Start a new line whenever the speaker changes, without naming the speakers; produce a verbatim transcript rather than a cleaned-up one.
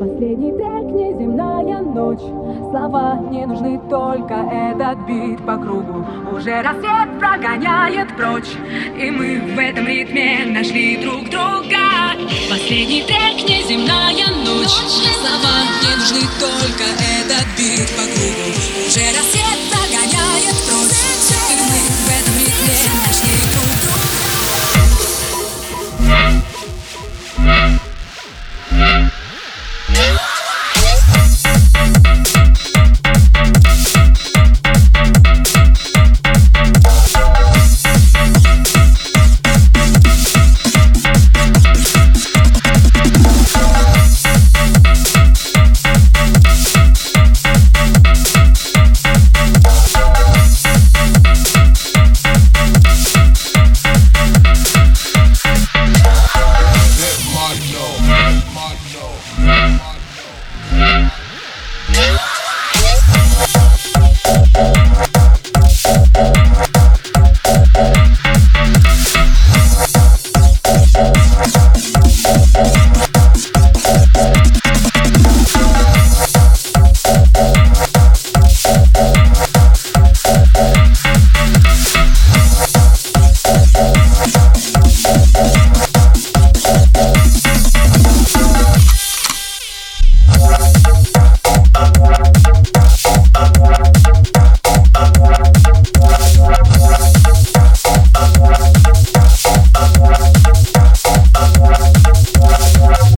Последний трек, неземная ночь. Слова не нужны, только этот бит по кругу. Уже рассвет прогоняет прочь, и мы в этом ритме нашли друг друга. Последний трек, неземная ночь. Слова не нужны, только этот бит по кругу. Уже рассвет прогоняет прочь, и мы в этом ритме нашли друг друга.
No.